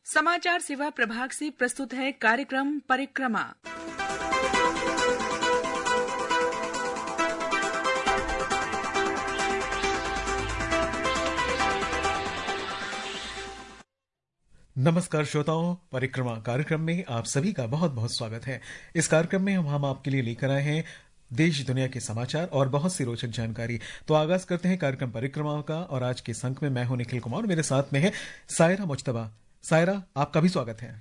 समाचार सेवा प्रभाग से प्रस्तुत है कार्यक्रम परिक्रमा। नमस्कार श्रोताओं, परिक्रमा कार्यक्रम में आप सभी का बहुत बहुत स्वागत है। इस कार्यक्रम में हम आपके लिए लेकर आए हैं देश दुनिया के समाचार और बहुत सी रोचक जानकारी। तो आगाज करते हैं कार्यक्रम परिक्रमा का और आज के अंक में मैं हूं निखिल कुमार, मेरे साथ में है सायरा मुज्तबा। सायरा, आपका भी स्वागत है।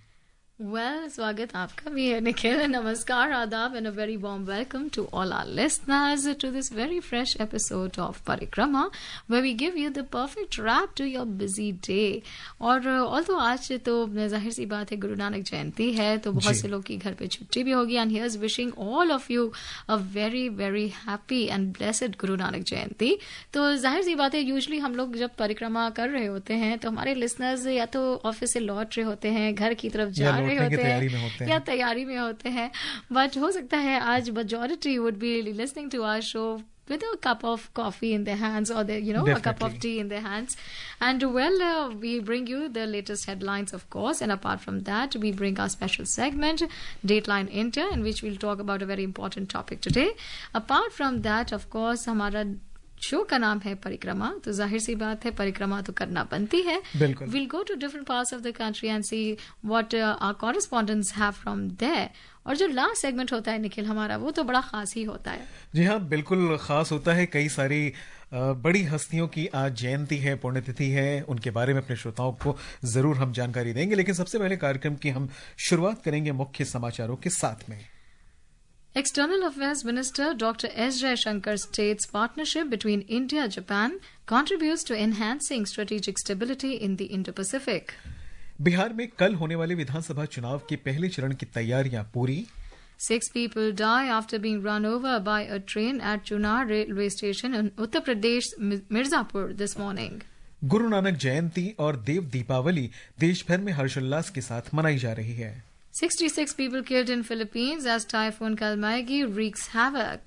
स्वागत आपका भी है निखिल। नमस्कार, आदाब and a very warm welcome to all our listeners to this very fresh episode of Parikrama where we give you the perfect wrap to your busy day. और ऑल्दो आज तो जाहिर सी बात है गुरु नानक जयंती है, तो बहुत से लोग की घर पे छुट्टी भी होगी and here's wishing all of you a very very happy and blessed Guru Nanak जयंती। तो जाहिर सी बात है यूजुअली हम लोग जब परिक्रमा कर रहे होते हैं तो हमारे लिसनर्स या तो ऑफिस से लौट रहे होते हैं, घर की तरफ जा रहे होते हैं या तैयारी में होते हैं, बट हो सकता है आज majority would be listening to our show with a cup of coffee in their hands or a cup of tea in their hands. And we bring you the latest headlines, of course, and apart from that we bring our special segment Dateline India, in which we'll talk about a very important topic today. Apart from that, of course, हमारा show का नाम है परिक्रमा, तो जाहिर सी बात है परिक्रमा तो करना बनती है। We'll go to different parts of the country and see what our correspondents have from there. और जो लास्ट सेगमेंट होता है निखिल हमारा, वो तो बड़ा खास ही होता है। जी हाँ, बिल्कुल खास होता है। कई सारी बड़ी हस्तियों की आज जयंती है, पुण्यतिथि है, उनके बारे में अपने श्रोताओं को जरूर हम जानकारी देंगे। लेकिन सबसे पहले कार्यक्रम की हम शुरुआत करेंगे मुख्य समाचारों के साथ में। External Affairs Minister Dr. S. Jaishankar states partnership between India and Japan contributes to enhancing strategic stability in the Indo-Pacific. Bihar में कल होने वाले विधानसभा चुनाव के पहले चरण की तैयारियां पूरी। 6 people die after being run over by a train at Chunar railway station in Uttar Pradesh, Mirzapur this morning. गुरु नानक जयंती और देव दीपावली देश भर में हर्षोल्लास के साथ मनाई जा रही है। 66 people killed in Philippines as Typhoon Kalmaegi wreaks havoc.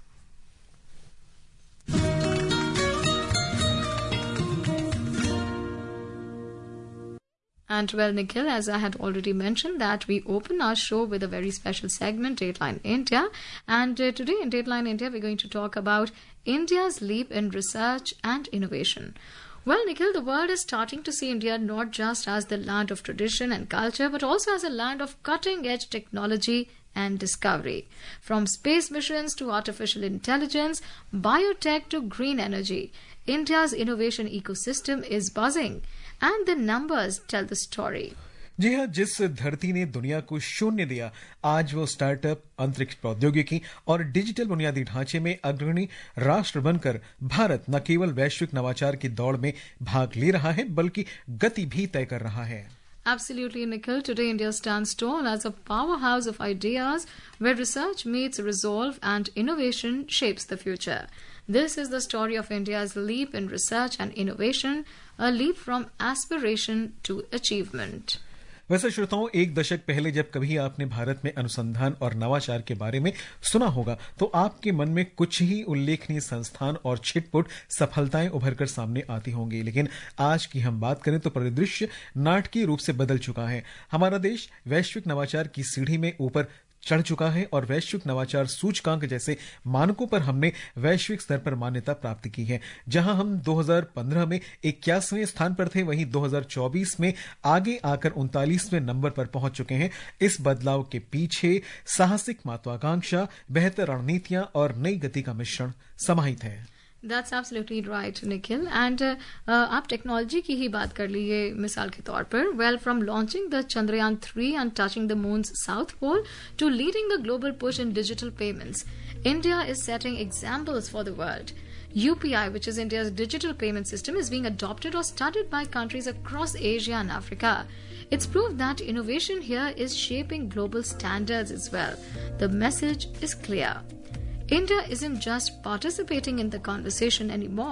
And well, Nikhil, as I had already mentioned that we open our show with a very special segment, Dateline India. And today in Dateline India, we're going to talk about India's leap in research and innovation. Well, Nikhil, the world is starting to see India not just as the land of tradition and culture, but also as a land of cutting-edge technology and discovery. From space missions to artificial intelligence, biotech to green energy, India's innovation ecosystem is buzzing, and the numbers tell the story. जी हाँ, जिस धरती ने दुनिया को शून्य दिया, आज वो स्टार्टअप, अंतरिक्ष प्रौद्योगिकी और डिजिटल बुनियादी ढांचे में अग्रणी राष्ट्र बनकर भारत न केवल वैश्विक नवाचार की दौड़ में भाग ले रहा है, बल्कि गति भी तय कर रहा है। Absolutely, Nikhil. Today, India stands tall as a powerhouse of ideas where research meets resolve and innovation shapes the future. This is the story of India's leap in research and innovation, a leap from aspiration to achievement. वैसे श्रोताओं, एक दशक पहले जब कभी आपने भारत में अनुसंधान और नवाचार के बारे में सुना होगा तो आपके मन में कुछ ही उल्लेखनीय संस्थान और छिटपुट सफलताएं उभरकर सामने आती होंगी। लेकिन आज की हम बात करें तो परिदृश्य नाटकीय रूप से बदल चुका है। हमारा देश वैश्विक नवाचार की सीढ़ी में ऊपर चढ़ चुका है और वैश्विक नवाचार सूचकांक जैसे मानकों पर हमने वैश्विक स्तर पर मान्यता प्राप्त की है। जहां हम 2015 में 81वें स्थान पर थे, वहीं 2024 में आगे आकर 39वें नंबर पर पहुंच चुके हैं। इस बदलाव के पीछे साहसिक महत्वाकांक्षा, बेहतर रणनीतियां और नई गति का मिश्रण समाहित है। That's absolutely right, Nikhil. And आप टेक्नोलॉजी की ही बात कर लीजिए मिसाल के तौर पर. Well, from launching the Chandrayaan 3 and touching the moon's south pole to leading the global push in digital payments, India is setting examples for the world. UPI, which is India's digital payment system, is being adopted or studied by countries across Asia and Africa. It's proof that innovation here is shaping global standards as well. The message is clear. India isn't just participating in the conversation anymore.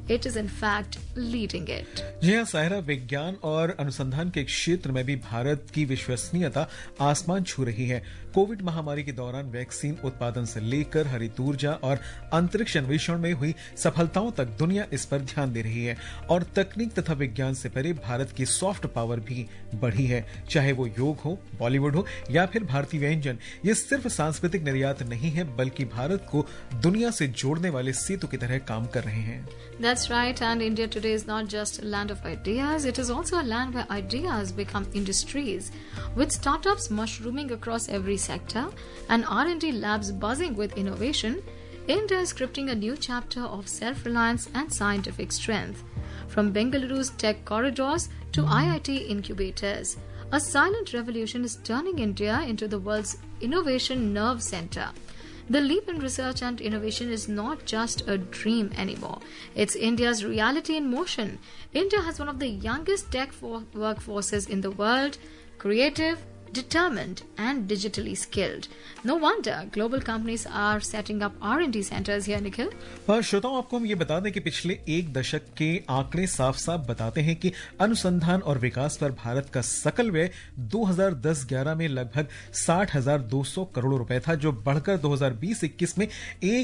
It is in fact leading it. जी हाँ सायरा, विज्ञान और अनुसंधान के क्षेत्र में भी भारत की विश्वसनीयता आसमान छू रही है। कोविड महामारी के दौरान वैक्सीन उत्पादन से लेकर हरित ऊर्जा और अंतरिक्ष अन्वेषण में हुई सफलताओं तक दुनिया इस पर ध्यान दे रही है और तकनीक तथा विज्ञान से परे भारत की सॉफ्ट पावर भी बढ़ी है। चाहे वो योग हो, बॉलीवुड हो या फिर भारतीय व्यंजन, ये सिर्फ सांस्कृतिक निर्यात नहीं है बल्कि भारत को दुनिया से जोड़ने वाले सेतु की तरह काम कर रहे हैं। That's right, and India today is not just a land of ideas, it is also a land where ideas become industries, with startups mushrooming across every sector and R&D labs buzzing with innovation. India is scripting a new chapter of self-reliance and scientific strength. From Bengaluru's tech corridors to IIT incubators, a silent revolution is turning India into the world's innovation nerve center. The leap in research and innovation is not just a dream anymore. It's India's reality in motion. India has one of the youngest tech workforces in the world, creative, determined and digitally skilled. No wonder global companies are setting up R&D centers here, Nikhil. श्रोताओं, आपको हम ये बता दें कि पिछले एक दशक के आंकड़े साफ साफ बताते हैं कि अनुसंधान और विकास पर भारत का सकल व्यय 2010-11 में लगभग 60,200 करोड़ रुपए था, जो बढ़कर 2020-21 में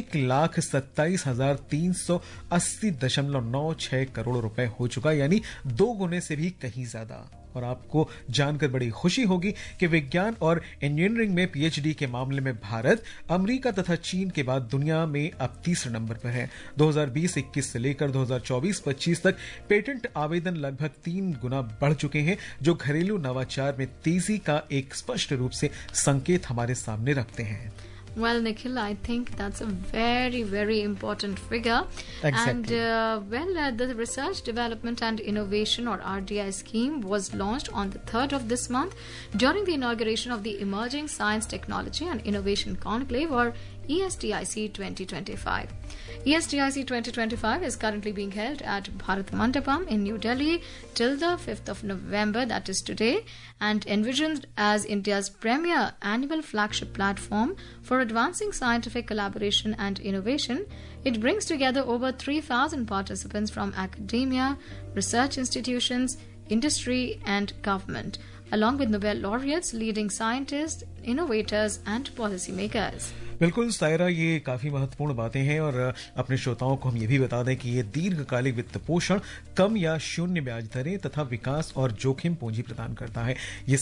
1,27,380.96 करोड़ रुपए हो चुका, यानी 2 गुने से भी कहीं ज्यादा। और आपको जानकर बड़ी खुशी होगी कि विज्ञान और इंजीनियरिंग में पीएचडी के मामले में भारत अमेरिका तथा चीन के बाद दुनिया में अब तीसरे नंबर पर है। 2020-21 से लेकर 2024-25 तक पेटेंट आवेदन लगभग 3 गुना बढ़ चुके हैं, जो घरेलू नवाचार में तेजी का एक स्पष्ट रूप से संकेत हमारे सामने रखते हैं। Well, Nikhil, I think that's a very, very important figure. Exactly. And the Research, Development and Innovation or RDI scheme was launched on the 3rd of this month during the inauguration of the Emerging Science, Technology and Innovation Conclave or ESTIC 2025. ESTIC 2025 is currently being held at Bharat Mandapam in New Delhi till the 5th of November, that is today, and envisioned as India's premier annual flagship platform for advancing scientific collaboration and innovation. It brings together over 3,000 participants from academia, research institutions, industry and government, along with Nobel laureates, leading scientists, innovators and policymakers. बिल्कुल सायरा, ये काफी महत्वपूर्ण बातें हैं और अपने श्रोताओं को हम ये भी बता दें कि ये दीर्घकालिक वित्त पोषण, कम या शून्य ब्याज दरें तथा विकास और जोखिम पूंजी प्रदान करता है। ये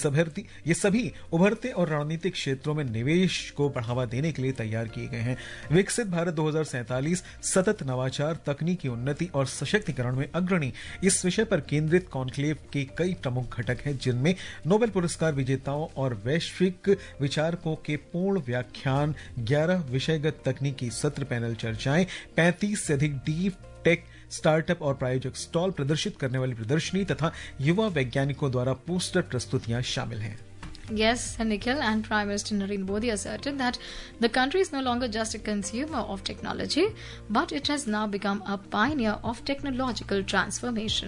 सभी उभरते और रणनीतिक क्षेत्रों में निवेश को बढ़ावा देने के लिए तैयार किए गए हैं। विकसित भारत 2047 सतत नवाचार, तकनीकी उन्नति और सशक्तिकरण में अग्रणी इस विषय पर केंद्रित कॉन्क्लेव के कई प्रमुख घटक हैं, जिनमें नोबेल पुरस्कार विजेताओं और वैश्विक विचारकों के पूर्ण व्याख्यान, 11 विषयगत तकनीकी सत्र, पैनल चर्चाएं, 35 से अधिक डीप टेक स्टार्टअप और प्रायोजक स्टॉल, प्रदर्शित करने वाली प्रदर्शनी तथा युवा वैज्ञानिकों द्वारा पोस्टर प्रस्तुतियां शामिल हैं। Yes, Nikhil, and Prime Minister Narendra Modi asserted that the country is no longer just a consumer of technology, but it has now become a pioneer of technological transformation.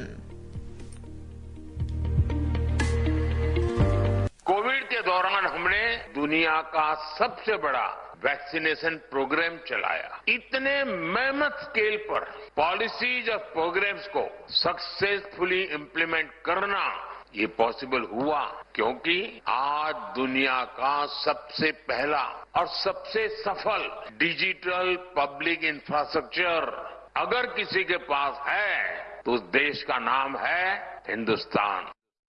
Covid के दौरान हमने दुनिया का सबसे बड़ा वैक्सीनेशन प्रोग्राम चलाया। इतने मेहनत स्केल पर पॉलिसीज और प्रोग्राम्स को सक्सेसफुली इम्प्लीमेंट करना ये पॉसिबल हुआ क्योंकि आज दुनिया का सबसे पहला और सबसे सफल डिजिटल पब्लिक इंफ्रास्ट्रक्चर अगर किसी के पास है तो उस देश का नाम है Hindustan.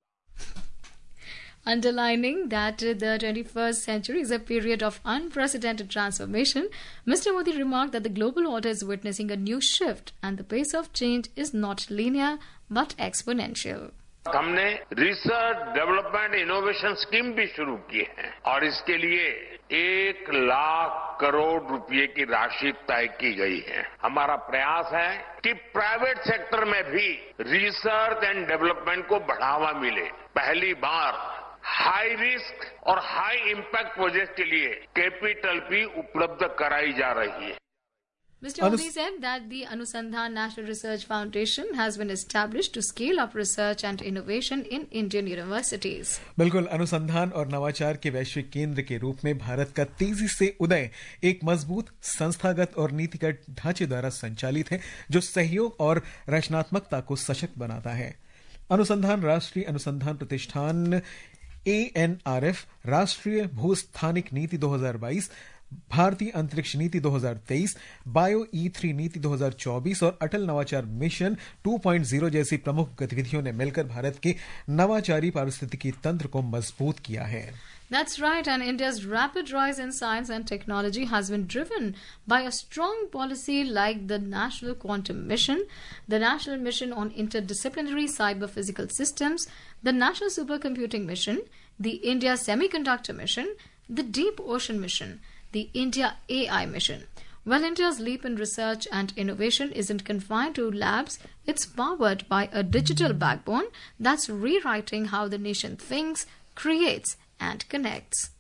Underlining that the 21st century is a period of unprecedented transformation, Mr. Modi remarked that the global order is witnessing a new shift and the pace of change is not linear but exponential. हमने research, development, innovation scheme भी शुरू की है और इसके लिए 1 लाख करोड़ रुपए की राशि तय की गई है। हमारा प्रयास है कि प्राइवेट सेक्टर में भी रिसर्च एंड डेवलपमेंट को बढ़ावा मिले। पहली बार हाई रिस्क और हाई इम्पैक्ट प्रोजेक्ट के लिए कैपिटल भी उपलब्ध कराई जा रही है। Mr. Modi said that the Anusandhan National Research Foundation has been established to scale up research and innovation in Indian universities. बिल्कुल, अनुसंधान और नवाचार के वैश्विक केंद्र के रूप में भारत का तेजी से उदय एक मजबूत संस्थागत और नीतिगत ढांचे द्वारा संचालित है जो सहयोग और रचनात्मकता को सशक्त बनाता है। अनुसंधान राष्ट्रीय अनुसंधान प्रतिष्ठान ANRF, राष्ट्रीय भूस्थानिक नीति 2022, भारतीय अंतरिक्ष नीति 2023, बायो E3 नीति 2024 और अटल नवाचार मिशन 2.0 जैसी प्रमुख गतिविधियों ने मिलकर भारत के नवाचारी पारिस्थितिकी तंत्र को मजबूत किया है। That's right, and India's rapid rise in science and technology has been driven by a strong policy like the National Quantum Mission, the National Mission on Interdisciplinary Cyber-Physical Systems, the National Supercomputing Mission, the India Semiconductor Mission, the Deep Ocean Mission, the India AI Mission. Well, India's leap in research and innovation isn't confined to labs. It's powered by a digital backbone that's rewriting how the nation thinks, creates, and connects.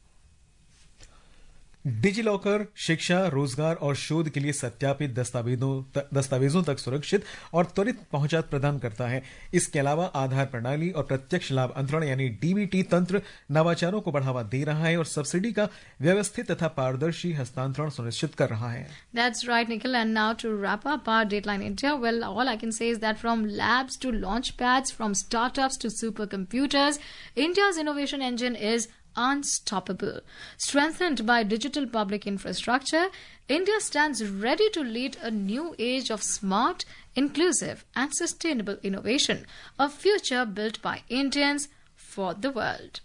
DigiLocker शिक्षा, रोजगार और शोध के लिए सत्यापित दस्तावेजों तक सुरक्षित और त्वरित पहुंच प्रदान करता है। इसके अलावा आधार प्रणाली और प्रत्यक्ष लाभ अंतरण यानी डीबीटी तंत्र नवाचारों को बढ़ावा दे रहा है और सब्सिडी का व्यवस्थित तथा पारदर्शी हस्तांतरण सुनिश्चित कर रहा है। That's right, Nikhil. And now to wrap up our Dateline India, well, all I can say is that from labs to launch pads, from startups to supercomputers, India's innovation engine is unstoppable. Strengthened by digital public infrastructure, India stands ready to lead a new age of smart, inclusive, and sustainable innovation, a future built by Indians for the world.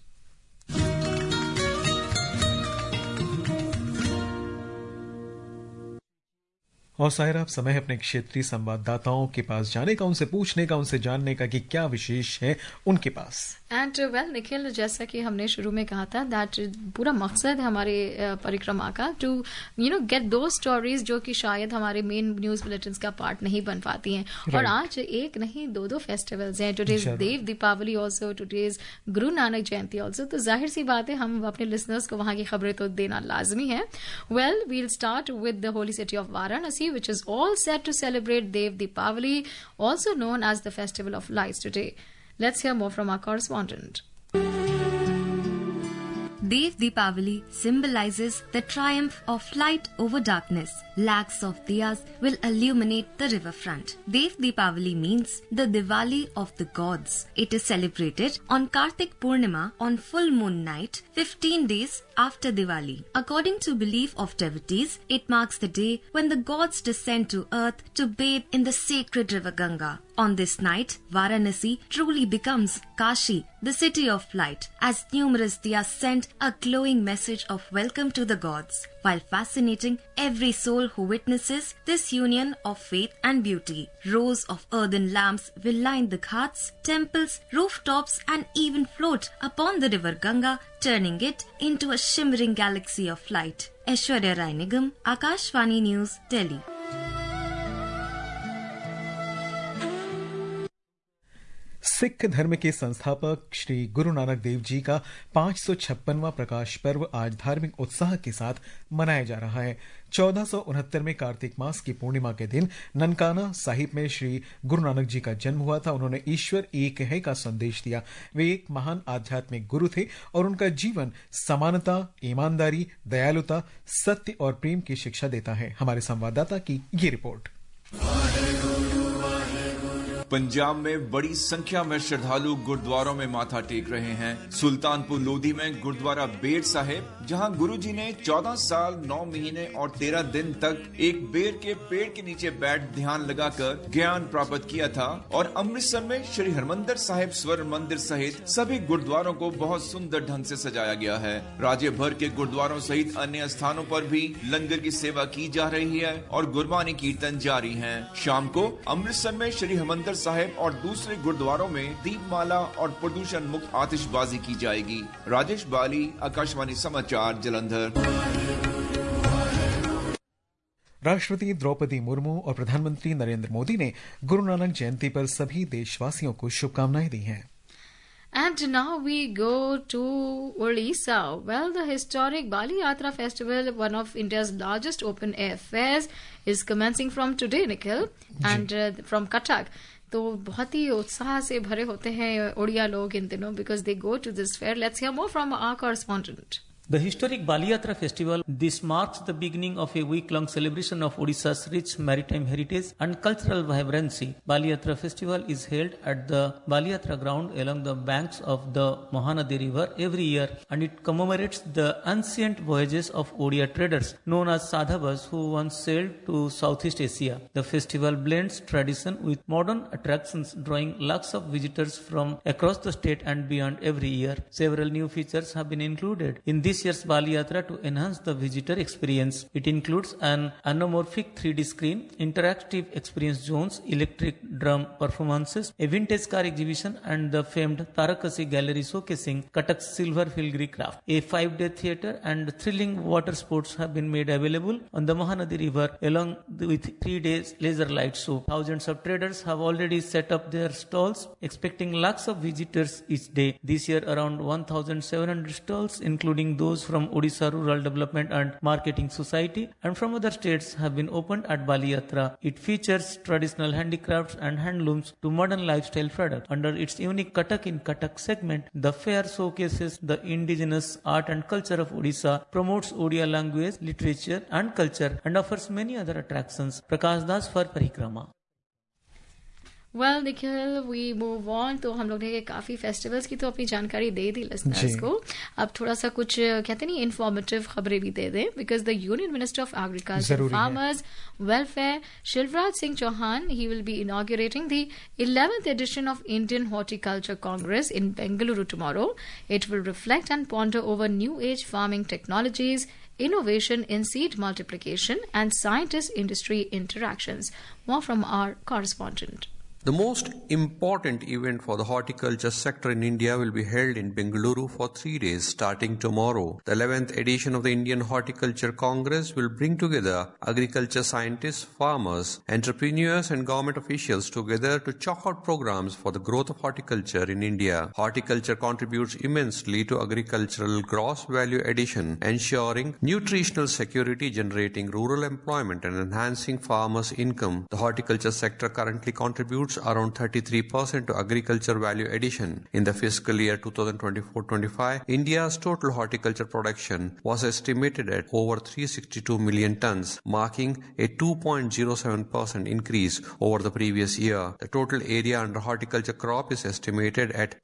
और साहिर, अब समय है अपने क्षेत्रीय संवाददाताओं के पास जाने का, उनसे पूछने का, उनसे जानने का कि क्या विशेष है उनके पास। एंड वेल निखिल, जैसा कि हमने शुरू में कहा था दैट पूरा मकसद है हमारे परिक्रमा का टू गेट दो स्टोरीज जो कि शायद हमारे मेन न्यूज बुलेटिन का पार्ट नहीं बन पाती हैं। और आज एक नहीं दो फेस्टिवल्स हैं। Today's Dev Deepawali also, today's Guru Nanak जयंती ऑल्सो। तो जाहिर सी बात है हम अपने लिसनर्स को वहां की खबरें तो देना लाजमी है। Well, we'll start with the holy city of Varanasi, which is all set to celebrate Dev Deepavali, also known as the Festival of Lights today. Let's hear more from our correspondent. Dev Deepavali symbolizes the triumph of light over darkness. Lakhs of diyas will illuminate the riverfront. Dev Deepavali means the Diwali of the gods. It is celebrated on Kartik Purnima on full moon night, 15 days after Diwali. According to belief of devotees, it marks the day when the gods descend to earth to bathe in the sacred river Ganga. On this night, Varanasi truly becomes Kashi, the city of light, as numerous diyas send a glowing message of welcome to the gods, while fascinating every soul who witnesses this union of faith and beauty. Rows of earthen lamps will line the ghats, temples, rooftops and even float upon the river Ganga, turning it into a shimmering galaxy of light. Aishwarya Rai Nigam, Akashvani News, Delhi. Sikh धर्म के संस्थापक श्री गुरु नानक देव जी का 556वां प्रकाश पर्व आज धार्मिक उत्साह के साथ मनाया जा रहा है। 1469 में कार्तिक मास की पूर्णिमा के दिन ननकाना साहिब में श्री गुरु नानक जी का जन्म हुआ था। उन्होंने ईश्वर एक है का संदेश दिया। वे एक महान आध्यात्मिक गुरु थे और उनका जीवन समानता, ईमानदारी, दयालुता, सत्य और प्रेम की शिक्षा देता है। हमारे संवाददाता की ये रिपोर्ट। पंजाब में बड़ी संख्या में श्रद्धालु गुरुद्वारों में माथा टेक रहे हैं। सुल्तानपुर लोधी में गुरुद्वारा बेर साहिब, जहां गुरुजी ने 14 साल 9 महीने और 13 दिन तक एक बेर के पेड़ के नीचे बैठ ध्यान लगाकर ज्ञान प्राप्त किया था। और अमृतसर में श्री हरमंदिर साहिब स्वर्ण मंदिर सहित सभी गुरुद्वारों को बहुत सुंदर ढंग से सजाया गया है। राज्य भर के गुरुद्वारों सहित अन्य स्थानों पर भी लंगर की सेवा की जा रही है और गुरबानी कीर्तन जारी है। शाम को अमृतसर में श्री हरमंदिर साहिब और दूसरे गुरुद्वारों में दीपमाला और प्रदूषण मुक्त आतिशबाजी की जाएगी। राजेश बाली, आकाशवाणी समाचार, जलंधर। राष्ट्रपति द्रौपदी मुर्मू और प्रधानमंत्री नरेंद्र मोदी ने गुरु नानक जयंती पर सभी देशवासियों को शुभकामनाएं दी हैं। And now we go to Odisha. Well, the historic Bali Yatra Festival, one of India's largest open air fairs, is commencing from today, Nikhil, and from Cuttack. तो बहुत ही उत्साह से भरे होते हैं ओडिया लोग इन दिनों because they go to this fair. Let's hear more from our correspondent. The historic Bali Yatra festival, this marks the beginning of a week-long celebration of Odisha's rich maritime heritage and cultural vibrancy. Bali Yatra festival is held at the Bali Yatra ground along the banks of the Mahanadi river every year, and it commemorates the ancient voyages of Odia traders known as Sadhavas who once sailed to Southeast Asia. The festival blends tradition with modern attractions, drawing lakhs of visitors from across the state and beyond every year. Several new features have been included in this year's Bali Yatra to enhance the visitor experience. It includes an anamorphic 3D screen, interactive experience zones, electric drum performances, a vintage car exhibition, and the famed Tarakasi gallery showcasing Cuttack's silver filigree craft. A 5-day theatre and thrilling water sports have been made available on the Mahanadi river along with 3 days laser light show. Thousands of traders have already set up their stalls, expecting lakhs of visitors each day. This year, around 1,700 stalls, including those from Odisha Rural Development and Marketing Society and from other states, have been opened at Bali Yatra. It features traditional handicrafts and handlooms to modern lifestyle products. Under its unique Cuttack in Cuttack segment, the fair showcases the indigenous art and culture of Odisha, promotes Odia language, literature and culture, and offers many other attractions. Prakash Das for Parikrama. Well, Nikhil, we move on. तो हम लोग ने काफी festivals की तो अपनी जानकारी दे दी listeners को. अब थोड़ा सा कुछ कहते नहीं इन्फॉर्मेटिव खबरें भी दे दें because the union minister of agriculture farmers welfare Shivraj Singh Chouhan he will be inaugurating the 11th edition of Indian Horticulture Congress in Bengaluru tomorrow. It will reflect and ponder over new age farming technologies, innovation in seed multiplication, and scientist-industry interactions. More from our correspondent. The most important event for the horticulture sector in India will be held in Bengaluru for 3 days starting tomorrow. The 11th edition of the Indian Horticulture Congress will bring together agriculture scientists, farmers, entrepreneurs and government officials together to chalk out programs for the growth of horticulture in India. Horticulture contributes immensely to agricultural gross value addition, ensuring nutritional security, generating rural employment and enhancing farmers' income. The horticulture sector currently contributes around 33% to agriculture value addition. In the fiscal year 2024-25, India's total horticulture production was estimated at over 362 million tons, marking a 2.07% increase over the previous year. The total area under horticulture crop is estimated at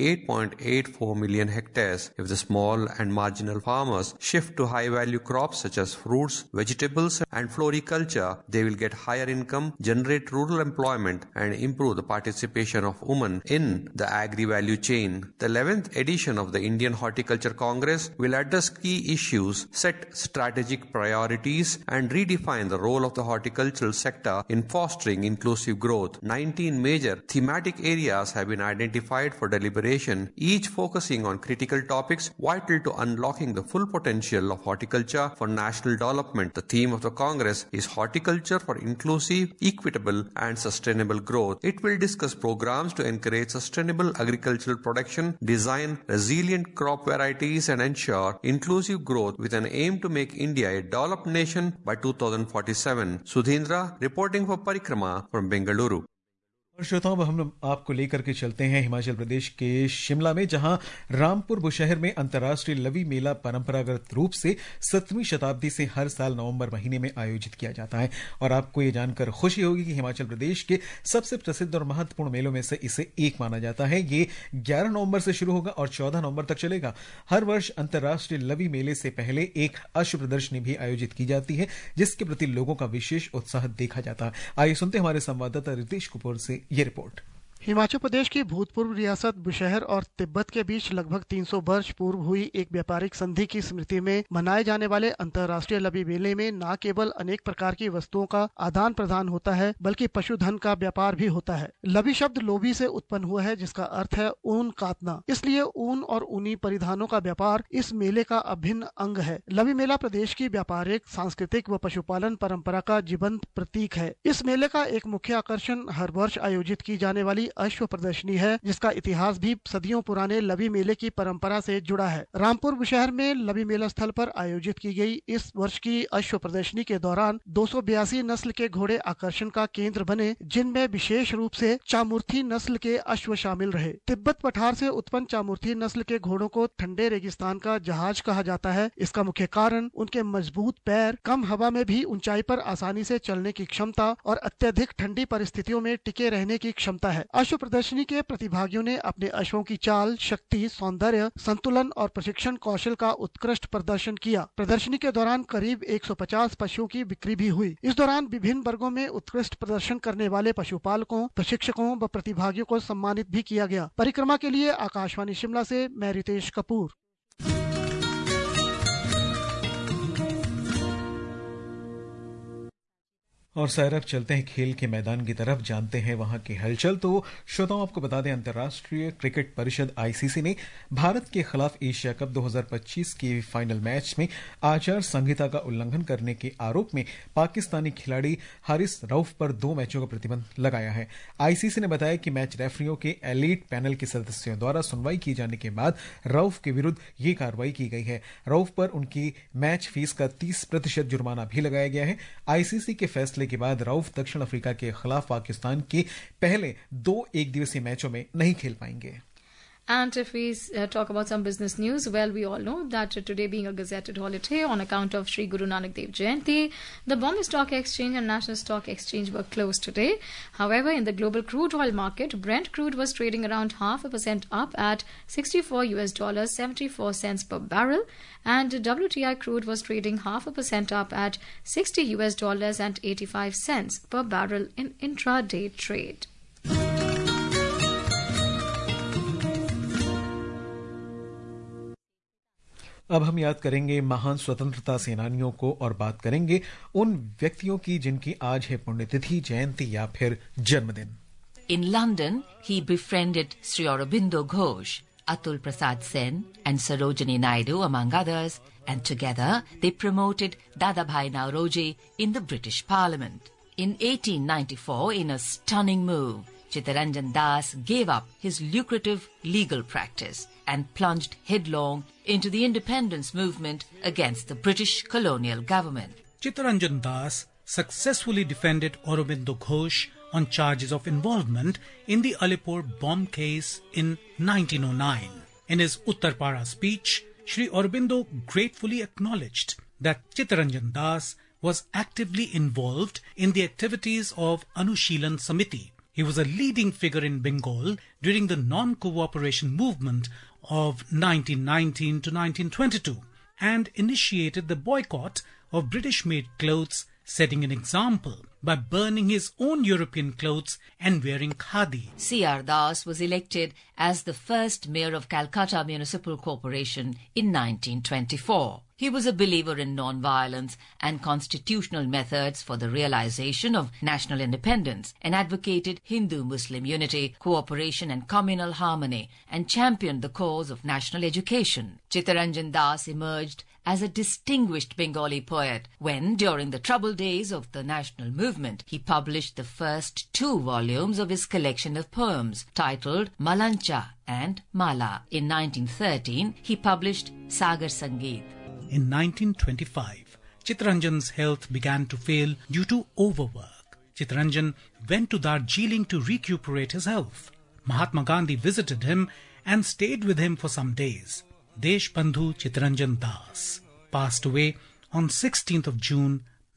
28.84 million hectares. If the small and marginal farmers shift to high-value crops such as fruits, vegetables and floriculture, they will get higher income, generate rural employment and improve the participation of women in the agri-value chain. The 11th edition of the Indian Horticulture Congress will address key issues, set strategic priorities and redefine the role of the horticultural sector in fostering inclusive growth. 19 major thematic areas have been identified for deliberation, each focusing on critical topics vital to unlocking the full potential of horticulture for national development. The theme of the Congress is Horticulture for Inclusive, Equitable and Sustainable Growth. It will discuss programs to encourage sustainable agricultural production, design resilient crop varieties and ensure inclusive growth with an aim to make India a developed nation by 2047. Sudhindra reporting for Parikrama from Bengaluru. और श्रोताओं, अब हम लोग आपको लेकर के चलते हैं हिमाचल प्रदेश के शिमला में, जहां रामपुर बुशहर में अंतर्राष्ट्रीय लवी मेला परंपरागत रूप से 7वीं शताब्दी से हर साल नवंबर महीने में आयोजित किया जाता है. और आपको ये जानकर खुशी होगी कि हिमाचल प्रदेश के सबसे प्रसिद्ध और महत्वपूर्ण मेलों में से इसे एक माना जाता है. ये 11 नवंबर से शुरू होगा और 14 नवंबर तक चलेगा. हर वर्ष अंतर्राष्ट्रीय लवी मेले से पहले एक अश्व प्रदर्शनी भी आयोजित की जाती है, जिसके प्रति लोगों का विशेष उत्साह देखा जाता है. आइए सुनते हैं हमारे संवाददाता रितेश कपूर से ये रिपोर्ट. हिमाचल प्रदेश की भूतपूर्व रियासत बुशहर और तिब्बत के बीच लगभग 300 वर्ष पूर्व हुई एक व्यापारिक संधि की स्मृति में मनाए जाने वाले अंतर्राष्ट्रीय लवी मेले में न केवल अनेक प्रकार की वस्तुओं का आदान प्रदान होता है, बल्कि पशुधन का व्यापार भी होता है. लवी शब्द लोभी से उत्पन्न हुआ है, जिसका अर्थ है ऊन काटना. इसलिए ऊन और ऊनी परिधानों का व्यापार इस मेले का अभिन्न अंग है. लवी मेला प्रदेश की व्यापारिक, सांस्कृतिक व पशुपालन परंपरा का जीवंत प्रतीक है. इस मेले का एक मुख्य आकर्षण हर वर्ष आयोजित की जाने वाली अश्व प्रदर्शनी है, जिसका इतिहास भी सदियों पुराने लवी मेले की परंपरा से जुड़ा है। रामपुर बुशहर में लवी मेला स्थल पर आयोजित की गई इस वर्ष की अश्व प्रदर्शनी के दौरान 282 नस्ल के घोड़े आकर्षण का केंद्र बने, जिनमें विशेष रूप से चामुर्थी नस्ल के अश्व शामिल रहे। तिब्बत पठार से उत्पन्न चामुर्थी नस्ल के घोड़ों को ठंडे रेगिस्तान का जहाज कहा जाता है। इसका मुख्य कारण उनके मजबूत पैर, कम हवा में भी ऊंचाई पर आसानी से चलने की क्षमता और अत्यधिक ठंडी परिस्थितियों में टिके रहने की क्षमता है। अश्व प्रदर्शनी के प्रतिभागियों ने अपने अश्वों की चाल, शक्ति, सौंदर्य, संतुलन और प्रशिक्षण कौशल का उत्कृष्ट प्रदर्शन किया। प्रदर्शनी के दौरान करीब 150 पशुओं की बिक्री भी हुई। इस दौरान विभिन्न वर्गों में उत्कृष्ट प्रदर्शन करने वाले पशुपालकों, प्रशिक्षकों व प्रतिभागियों को सम्मानित भी किया गया। परिक्रमा के लिए आकाशवाणी शिमला से मैं रितेश कपूर। और सैरब चलते हैं खेल के मैदान की तरफ, जानते हैं वहां की हलचल। तो श्रोताओं, आपको बता दें, अंतर्राष्ट्रीय क्रिकेट परिषद आईसीसी ने भारत के खिलाफ एशिया कप 2025 के फाइनल मैच में आचार संहिता का उल्लंघन करने के आरोप में पाकिस्तानी खिलाड़ी हारिस रऊफ पर 2 मैचों का प्रतिबंध लगाया है। आईसीसी ने बताया कि मैच रेफरियों के एलीट पैनल के सदस्यों द्वारा सुनवाई की जाने के बाद रऊफ के विरुद्ध ये कार्रवाई की गई है। रऊफ पर उनकी मैच फीस का 30% जुर्माना भी लगाया गया है। आईसीसी के फैसले के बाद रऊफ दक्षिण अफ्रीका के खिलाफ पाकिस्तान के पहले 2 एकदिवसीय मैचों में नहीं खेल पाएंगे। And if we talk about some business news, well, we all know that today being a gazetted holiday on account of Sri Guru Nanak Dev Jayanti, the Bombay Stock Exchange and National Stock Exchange were closed today. However, in the global crude oil market, Brent crude was trading around 0.5% up at $64.74 per barrel, and WTI crude was trading 0.5% up at $60.85 per barrel in intraday trade. अब हम याद करेंगे महान स्वतंत्रता सेनानियों को और बात करेंगे उन व्यक्तियों की जिनकी आज है पुण्यतिथि, जयंती या फिर जन्मदिन। In London, he befriended Sri Aurobindo Ghosh, Atul Prasad Sen and Sarojini Naidu, among others, and together they promoted Dadabhai Nauroji in the British Parliament. In 1894, in a stunning move, Chittaranjan Das gave up his lucrative legal practice and plunged headlong into the independence movement against the British colonial government. Chittaranjan Das successfully defended Aurobindo Ghosh on charges of involvement in the Alipur bomb case in 1909. In his Uttarpara speech, Sri Aurobindo gratefully acknowledged that Chittaranjan Das was actively involved in the activities of Anushilan Samiti. He was a leading figure in Bengal during the non-cooperation movement of 1919 to 1922 and initiated the boycott of British-made clothes, setting an example by burning his own European clothes and wearing khadi. C.R. Das was elected as the first mayor of Calcutta Municipal Corporation in 1924. He was a believer in non-violence and constitutional methods for the realization of national independence and advocated Hindu-Muslim unity, cooperation and communal harmony and championed the cause of national education. Chittaranjan Das emerged as a distinguished Bengali poet when, during the troubled days of the national movement, he published the first 2 volumes of his collection of poems titled Malancha and Mala. In 1913, he published Sagar Sangeet. In 1925, Chittaranjan's health began to fail due to overwork. Chittaranjan went to Darjeeling to recuperate his health. Mahatma Gandhi visited him and stayed with him for some days. Deshbandhu Chittaranjan Das passed away on 16th of June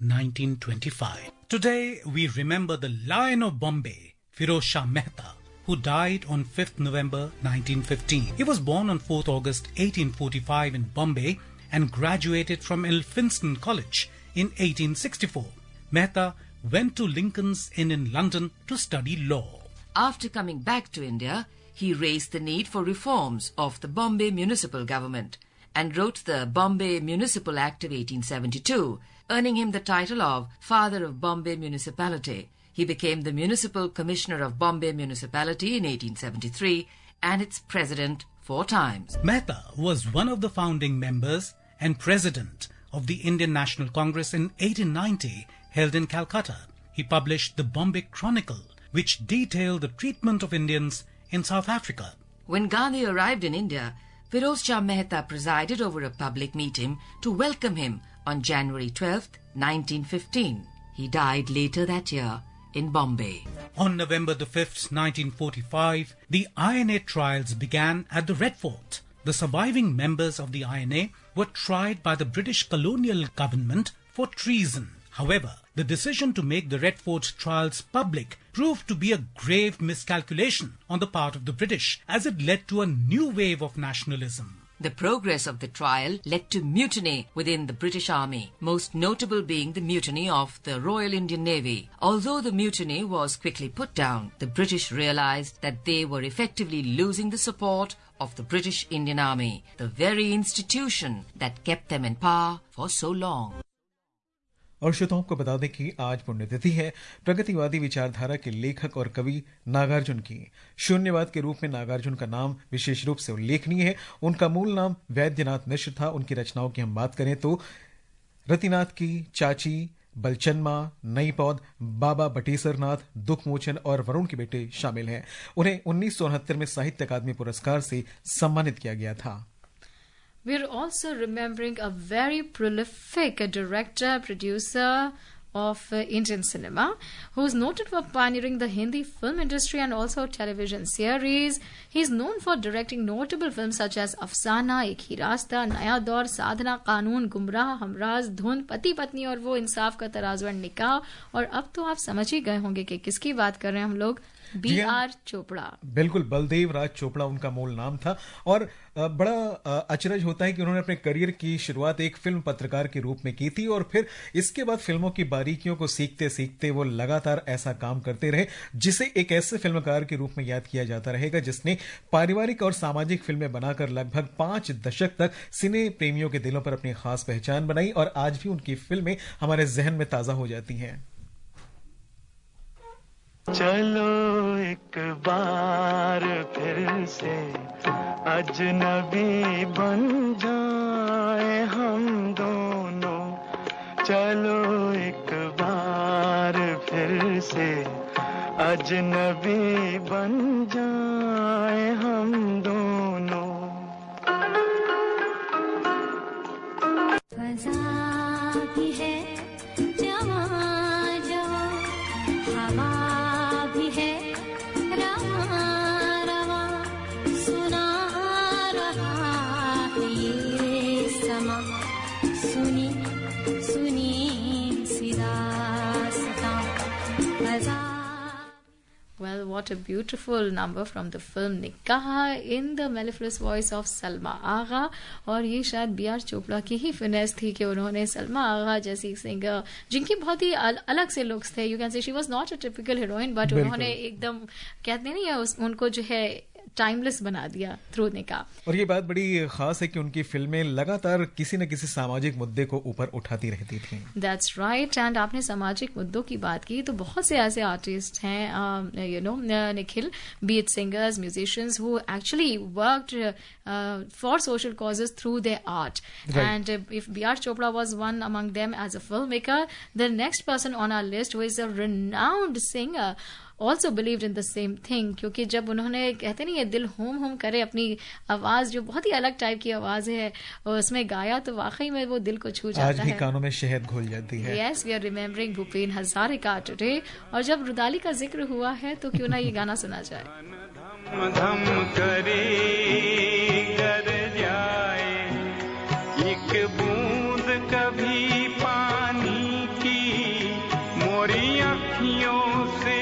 1925. Today we remember the Lion of Bombay, Firoz Shah Mehta, who died on 5th November 1915. He was born on 4th August 1845 in Bombay and graduated from Elphinstone College in 1864. Mehta went to Lincoln's Inn in London to study law. After coming back to India, he raised the need for reforms of the Bombay municipal government and wrote the Bombay Municipal Act of 1872, earning him the title of Father of Bombay Municipality. He became the Municipal Commissioner of Bombay Municipality in 1873 and its president 4 times. Mehta was one of the founding members and president of the Indian National Congress in 1890, held in Calcutta. He published the Bombay Chronicle, which detailed the treatment of Indians in South Africa. When Gandhi arrived in India, Firoz Shah Mehta presided over a public meeting to welcome him on January 12th, 1915. He died later that year in Bombay. On November the 5th, 1945, the INA trials began at the Red Fort. The surviving members of the INA were tried by the British colonial government for treason. However, the decision to make the Red Fort trials public proved to be a grave miscalculation on the part of the British, as it led to a new wave of nationalism. The progress of the trial led to mutiny within the British Army, most notable being the mutiny of the Royal Indian Navy. Although the mutiny was quickly put down, the British realized that they were effectively losing the support of the British Indian Army, the very institution that kept them in power for so long. और श्रोताओं को बता दें कि आज पुण्यतिथि है प्रगतिवादी विचारधारा के लेखक और कवि नागार्जुन की। शून्यवाद के रूप में नागार्जुन का नाम विशेष रूप से उल्लेखनीय है। उनका मूल नाम वैद्यनाथ मिश्र था। उनकी रचनाओं की हम बात करें तो रतिनाथ की चाची, बलचन्मा, नई पौध, बाबा बटेसरनाथ, दुखमोचन और वरुण के बेटे शामिल हैं। उन्हें 1969 में साहित्य अकादमी पुरस्कार से सम्मानित किया गया था। We're also remembering a very prolific director, producer of Indian cinema, who's noted for pioneering the Hindi film industry and also television series. He's known for directing notable films such as Afsana, Ek Hi Rasta, Naya Daur, Sadhana, Qanoon, Gumrah, Hamraz, Dhun, Pati Patni और वो इंसाफ का तराजू और निकाह। और अब तो आप समझ ही गए होंगे कि किसकी बात कर रहे हैं हम लोग। B.R. चोपड़ा। बिल्कुल, बलदेव राज चोपड़ा उनका मूल नाम था। और बड़ा अचरज होता है कि उन्होंने अपने करियर की शुरुआत एक फिल्म पत्रकार के रूप में की थी और फिर इसके बाद फिल्मों की बारीकियों को सीखते सीखते वो लगातार ऐसा काम करते रहे जिसे एक ऐसे फिल्मकार के रूप में याद किया जाता रहेगा जिसने पारिवारिक और सामाजिक फिल्में बनाकर लगभग 5 दशक तक सिने प्रेमियों के दिलों पर अपनी खास पहचान बनाई और आज भी उनकी फिल्में हमारे जहन में ताजा हो जाती हैं। चलो एक बार फिर से अजनबी बन जाए हम दोनों। चलो एक बार फिर से अजनबी बन जाए हम दोनों। फज़ा भी है जवां जवां, हवा भी है रवां रवां, सुना रहा है ये समा, सुनी सुनी सिदासतां फज़ा। Well, what a beautiful number from the film Nikah in the mellifluous voice of Salma Agha। और ये शायद B.R. चोपड़ा की ही फिनेस थी कि उन्होंने सलमा आगा जैसी सिंगर जिनकी बहुत ही अलग से लुक्स थे, you can say she was not a typical heroine, but उन्होंने एकदम कहते नहीं है उनको जो है टाइमलेस बना दिया थ्रू निकाह। और ये बात बड़ी खास है कि उनकी फिल्में लगातार किसी न किसी सामाजिक मुद्दे को ऊपर उठाती रहती थी। That's right. एंड आपने सामाजिक मुद्दों की बात की तो बहुत से ऐसे आर्टिस्ट हैं you know Nikhil, be it singers, musicians who actually worked for social causes through their art. And if B.R. Chopra was one among them as a filmmaker, the next person on our list who is a renowned singer also believed in the same thing, क्योंकि जब उन्होंने कहते नहीं है दिल home home करे अपनी आवाज जो बहुत ही अलग टाइप की आवाज है उसमें गाया तो वाकई में वो दिल को छू जाता है। आज भी कानों में शहद घुल जाती है। Yes, we are remembering Bhupen Hazarika today। और जब रुदाली का जिक्र हुआ है तो क्यों ना ये गाना सुना जाए। धम करे कर जाए एक बूंद कभी पानी की, मोरी अखियों से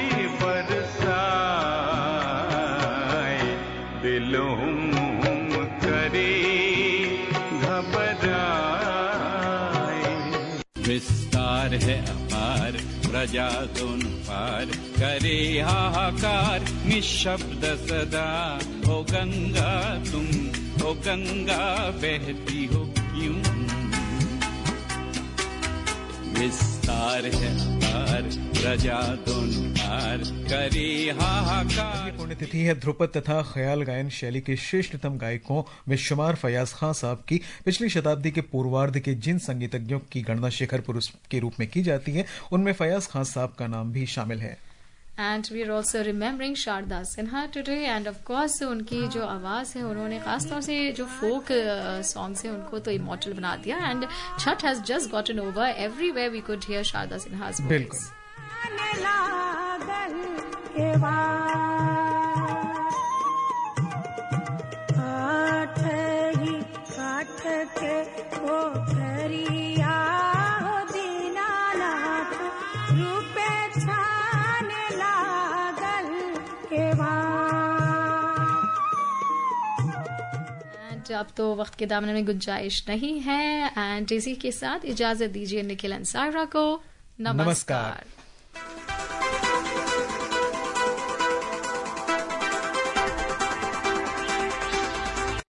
दिल हुम करे घबराए। विस्तार है अपार प्रजा दोनों पार, करे हाहाकार निशब्द सदा। ओ गंगा तुम, ओ गंगा बहती हो क्यों? विस्तार है अपार प्रजा दोनों पार, करे हाहाकार। पुण्यतिथि है ध्रुपद तथा ख्याल गायन शैली के श्रेष्ठतम गायकों में शुमार फयाज खान साहब की। पिछली शताब्दी के पूर्वार्ध के जिन संगीतज्ञों की गणना शेखर पुरुष के रूप में की जाती है उनमें फयाज खान साहब का नाम भी शामिल है। And we are also remembering Sharda Sinha today, and of course उनकी जो आवाज़ है, उन्होंने खासतौर से जो folk songs हैं उनको तो immortal बना दिया. And Chhath has just gotten over. Everywhere we could hear Sharda Sinha's voice. अब तो वक्त के दामन में गुंजाइश नहीं है. एंड इसी के साथ इजाजत दीजिए निखिल अंसारा को. नमस्कार.